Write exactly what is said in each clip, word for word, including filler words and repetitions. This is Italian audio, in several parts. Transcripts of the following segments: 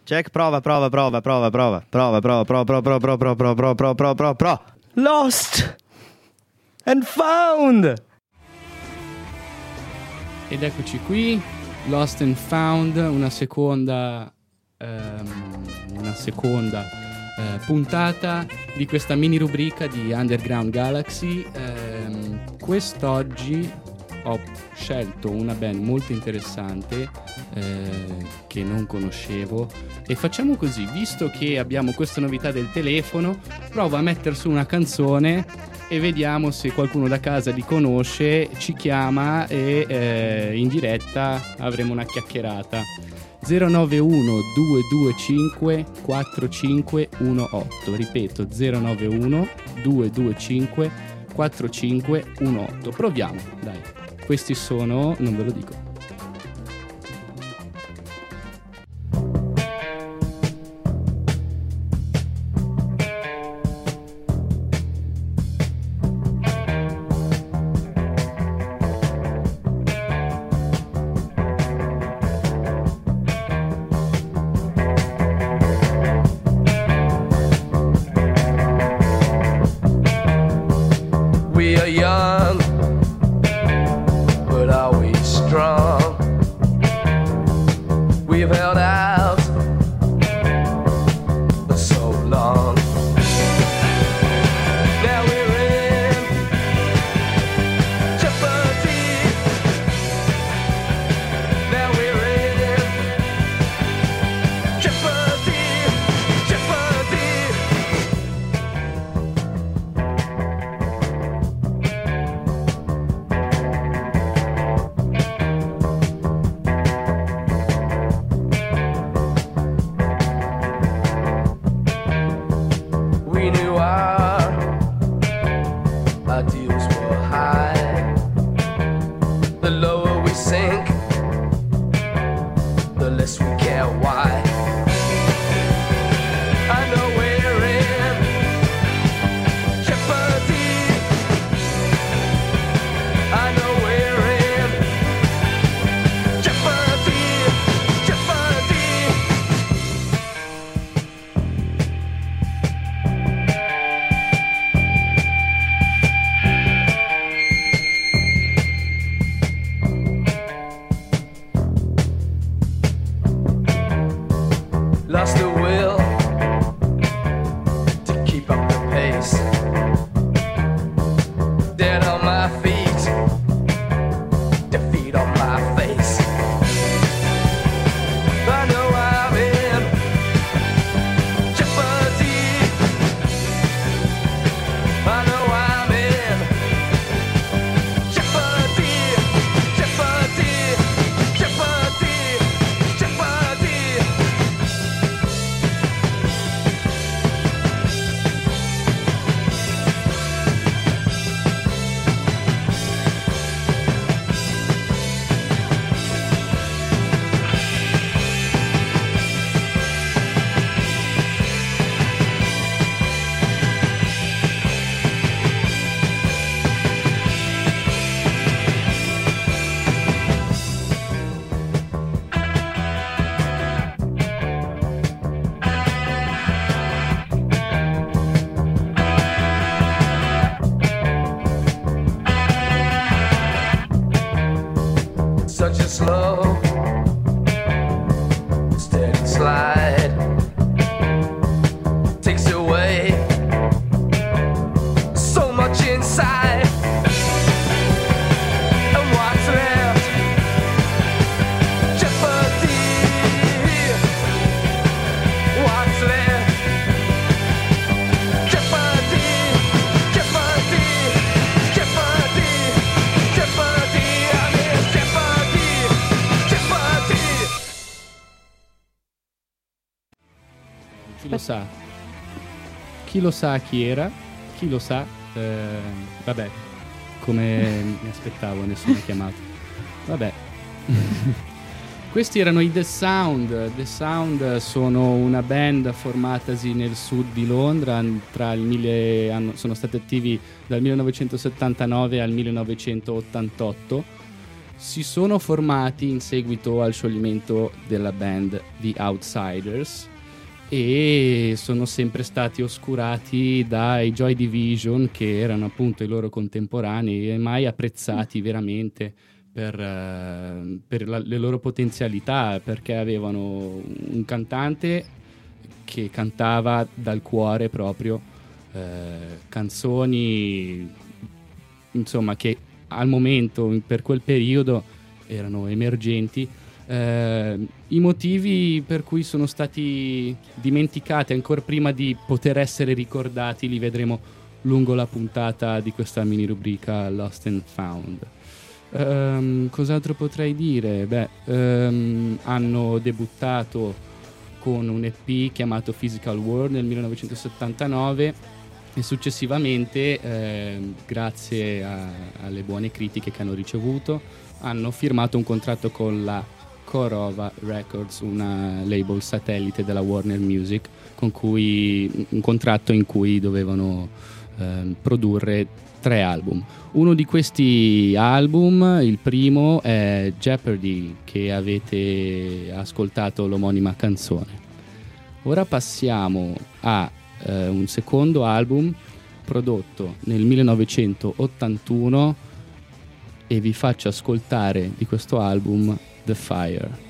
check, prova, prova, prova, prova, prova, prova, prova, prova, prova, prova, prova, prova, prova, prova, prova, prova, prova, prova. Lost and found. Ed eccoci qui, Lost and Found, una seconda, ehm, una seconda eh, puntata di questa mini rubrica di Underground Galaxy. Ehm, quest'oggi ho scelto una band molto interessante eh, che non conoscevo e facciamo così, visto che abbiamo questa novità del telefono, provo a mettere su una canzone e vediamo se qualcuno da casa li conosce, ci chiama e eh, in diretta avremo una chiacchierata. zero nove uno due due cinque quattro cinque uno otto, ripeto zero nove uno due due cinque quattro cinque uno otto. Proviamo, dai. Questi sono, non ve lo dico. We are young, but are we strong? We've held out for so long. Now we're in jeopardy. Now we're in jeopardy, jeopardy. We knew our ideals were high. The lower we sink, the less we care why. I know we're in jeopardy. I know we're in jeopardy, jeopardy. Lost the will to keep up the pace. Dead on my feet, defeat on my face. I know I'm in jeopardy. I know I'm in jeopardy, jeopardy, jeopardy, jeopardy. Such a slow, steady slide takes away so much inside. And what's left? Jeopardy. What's left? Jeopardy. Jeopardy. Jeopardy. Jeopardy. I'm in jeopardy. Jeopardy. Chi lo sa? Chi lo sa chi era? Chi lo sa? Eh, vabbè, come mi aspettavo, nessuno ha chiamato. Vabbè. Questi erano i The Sound. The Sound sono una band formatasi nel sud di Londra, tra il mille, hanno, sono stati attivi dal millenovecentosettantanove al millenovecentottantotto. si sono formati in seguito al scioglimento della band The Outsiders e sono sempre stati oscurati dai Joy Division, che erano appunto i loro contemporanei e mai apprezzati veramente per, uh, per la, le loro potenzialità, perché avevano un cantante che cantava dal cuore proprio uh, canzoni insomma che al momento, per quel periodo, erano emergenti. Eh, I motivi per cui sono stati dimenticati ancora prima di poter essere ricordati li vedremo lungo la puntata di questa mini rubrica Lost and Found. Um, cos'altro potrei dire? Beh, um, hanno debuttato con un E P chiamato Physical World nel millenovecentosettantanove e successivamente, eh, grazie a, alle buone critiche che hanno ricevuto, hanno firmato un contratto con la Korova Records, una label satellite della Warner Music, con cui un contratto in cui dovevano eh, produrre tre album. Uno di questi album, il primo, è Jeopardy, che avete ascoltato l'omonima canzone. Ora passiamo a eh, un secondo album prodotto nel millenovecentottantuno e vi faccio ascoltare di questo album The Fire.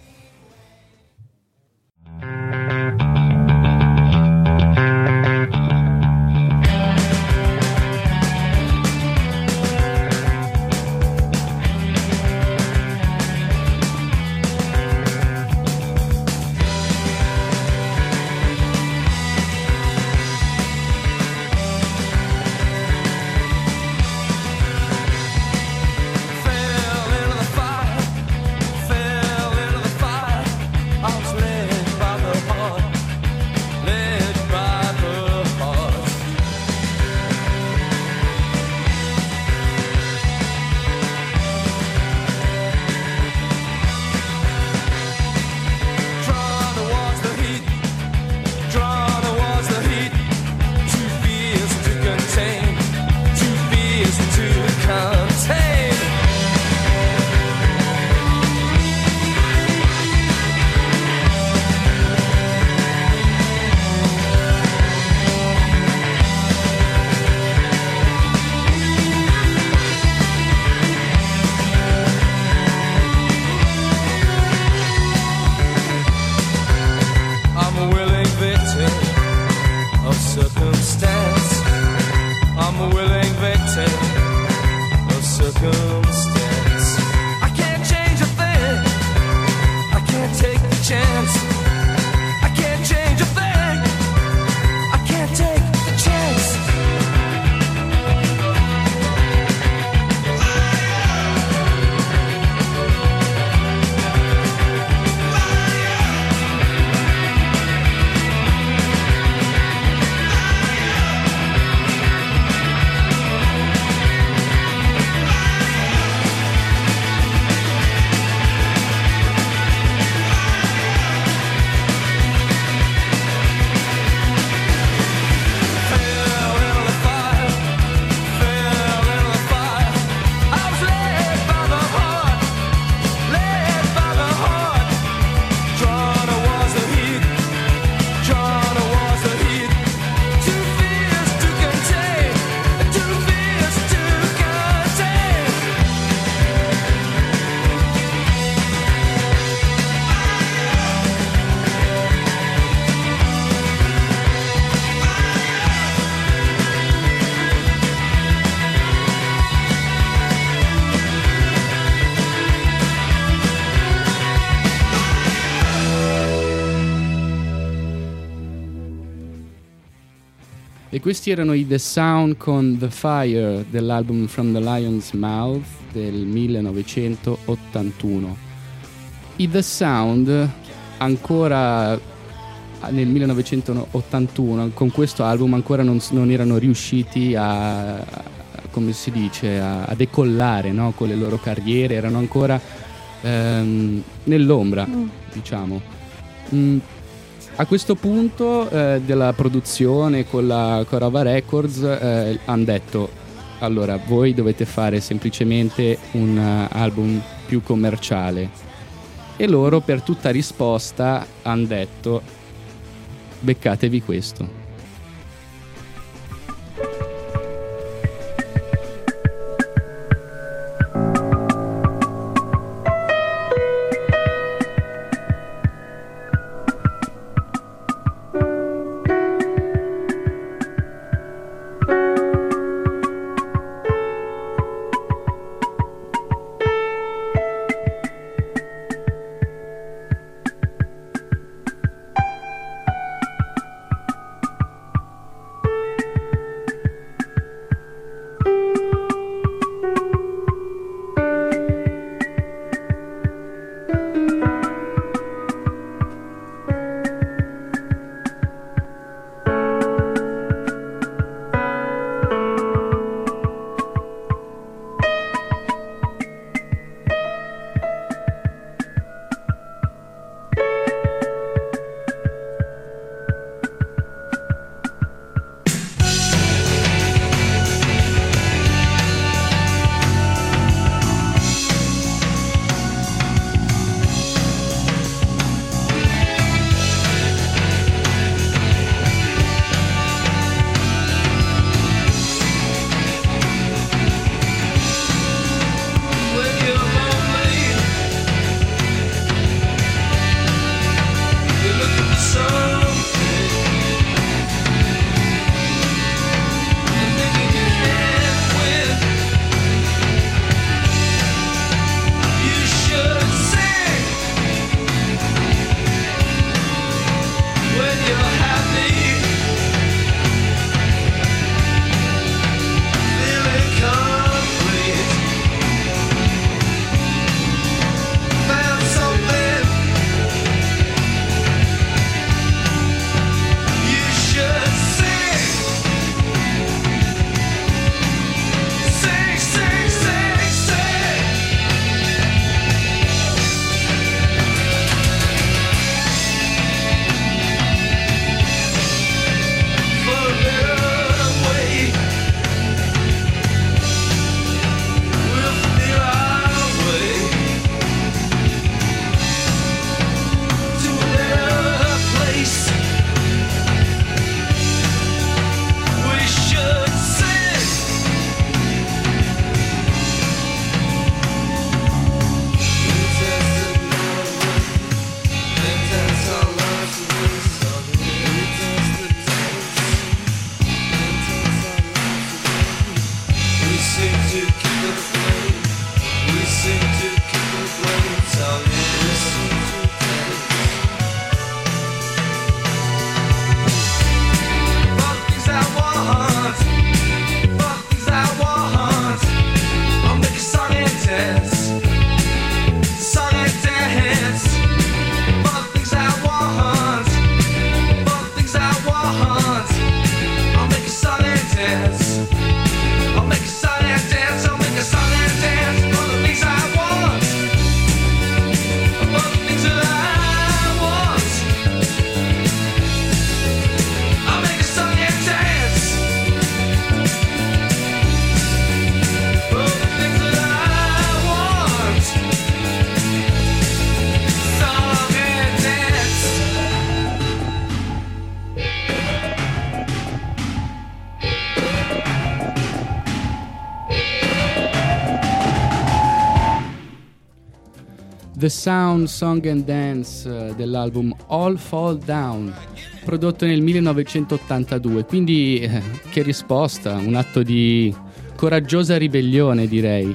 E questi erano i The Sound con The Fire dell'album From the Lion's Mouth del millenovecentottantuno. I The Sound ancora nel millenovecentottantuno con questo album ancora non, non erano riusciti a, a come si dice a, a decollare, no? Con le loro carriere, erano ancora ehm, nell'ombra, mm. diciamo. Mm. A questo punto eh, della produzione con la Korova Records eh, hanno detto allora voi dovete fare semplicemente un uh, album più commerciale. E loro per tutta risposta hanno detto: beccatevi questo. The Sound, Song and Dance uh, dell'album All Fall Down, prodotto nel millenovecentottantadue. Quindi eh, che risposta, un atto di coraggiosa ribellione, direi.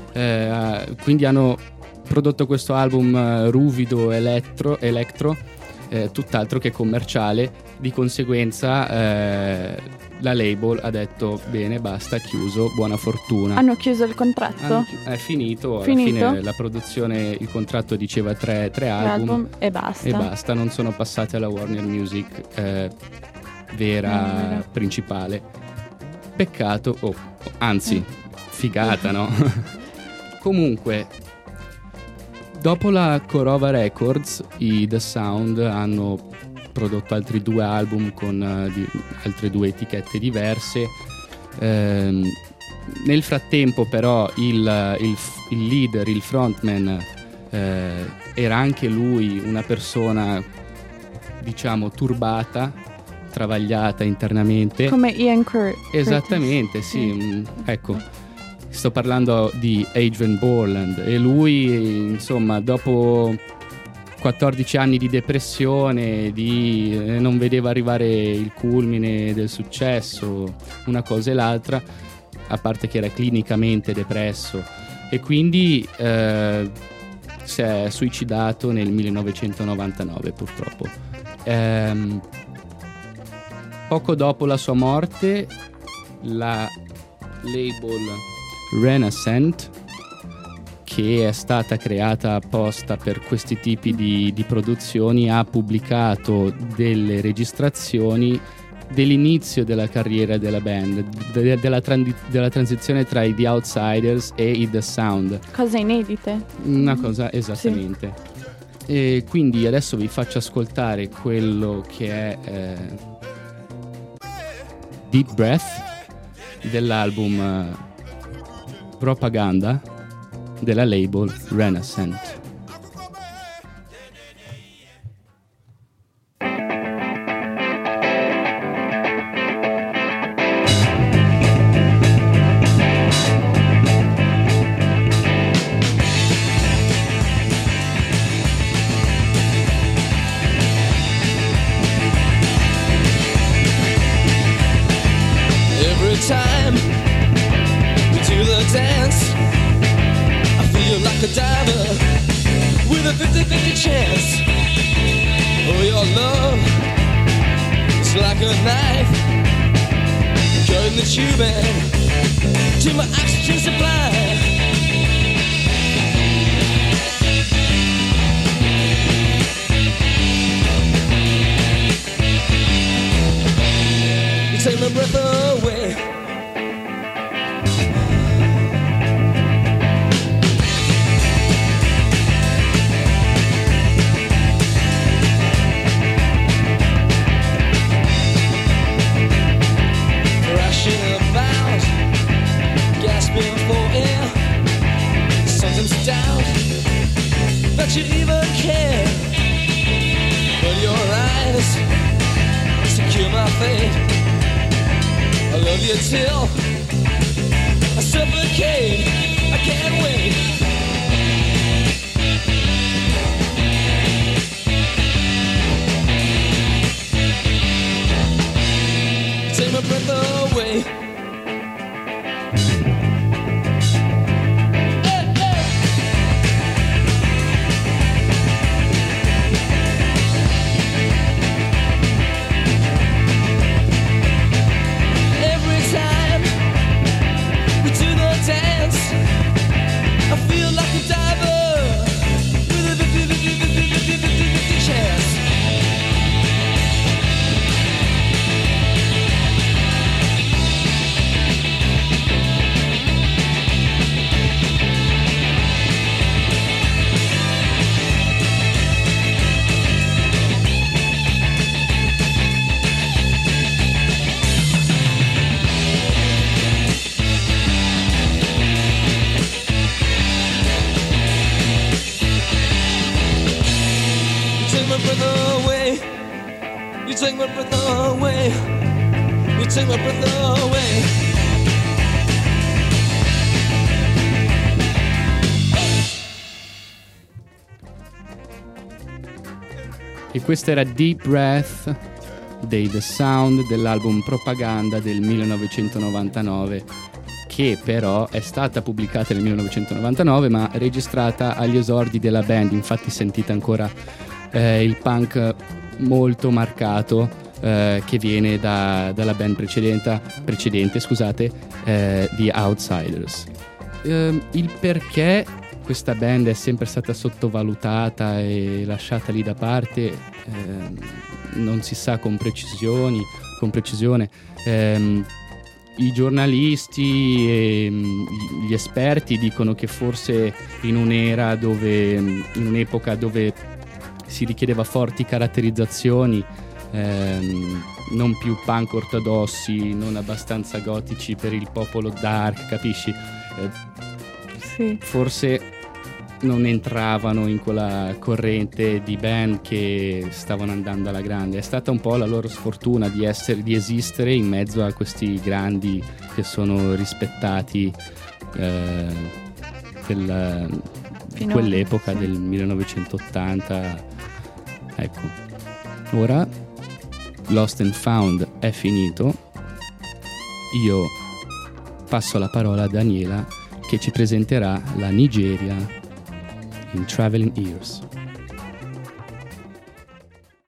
Eh, quindi hanno prodotto questo album uh, ruvido, elettro, elettro eh, tutt'altro che commerciale. Di conseguenza eh, la label ha detto bene, basta, chiuso, buona fortuna. Hanno chiuso il contratto? Hanno, è finito, finito, alla fine la produzione, il contratto diceva tre, tre album, album e basta. E basta, non sono passati alla Warner Music eh, vera, mm. principale. Peccato, oh, anzi, mm. figata, no? Comunque, dopo la Korova Records, i The Sound hanno prodotto altri due album con uh, di, altre due etichette diverse, ehm, nel frattempo però il, il, il leader, il frontman, eh, era anche lui una persona, diciamo, turbata, travagliata internamente. Come Ian Cur- Esattamente, Curtis. sì. Mm. Ecco, sto parlando di Adrian Borland, e lui, insomma, dopo quattordici anni di depressione, di eh, non vedeva arrivare il culmine del successo, una cosa e l'altra, a parte che era clinicamente depresso, e quindi eh, si è suicidato nel millenovecentonovantanove, purtroppo. Ehm, poco dopo la sua morte, la label Renaissance, che è stata creata apposta per questi tipi di, di produzioni, ha pubblicato delle registrazioni dell'inizio della carriera della band, de- della, tran- della transizione tra i The Outsiders e i The Sound. Cose inedite. Una cosa, esattamente. Sì. E quindi adesso vi faccio ascoltare quello che è eh, Deep Breath dell'album eh, Propaganda della label Renaissance. Every time we do the dance, I feel like a diver with a fifty-fifty chance. Oh, your love is like a knife cutting the tubing to my oxygen supply. You take my breath away. You even care, but your eyes secure my fate. I love you till I suffocate. I can't wait. Take my breath away. I feel like a diver with a fifty-fifty chance. You take my breath away. You take my breath away. E questo era Deep Breath dei The Sound dell'album Propaganda del millenovecentonovantanove, che però è stata pubblicata nel millenovecentonovantanove ma registrata agli esordi della band. Infatti sentite ancora eh, il punk molto marcato eh, che viene da, dalla band precedente, precedente scusate, eh, The Outsiders. Eh, il perché questa band è sempre stata sottovalutata e lasciata lì da parte eh, non si sa con precisioni, con precisione. Eh, I giornalisti e gli esperti dicono che forse in un'era dove, in un'epoca dove si richiedeva forti caratterizzazioni, ehm, non più punk ortodossi, non abbastanza gotici per il popolo dark, capisci? Eh, Sì. forse non entravano in quella corrente di band che stavano andando alla grande. È stata un po' la loro sfortuna di essere, di esistere in mezzo a questi grandi che sono rispettati eh, della- di Fino- quell'epoca sì. del millenovecentottanta. Ecco, ora Lost and Found è finito. Io passo la parola a Daniela che ci presenterà la Nigeria in Traveling Ears.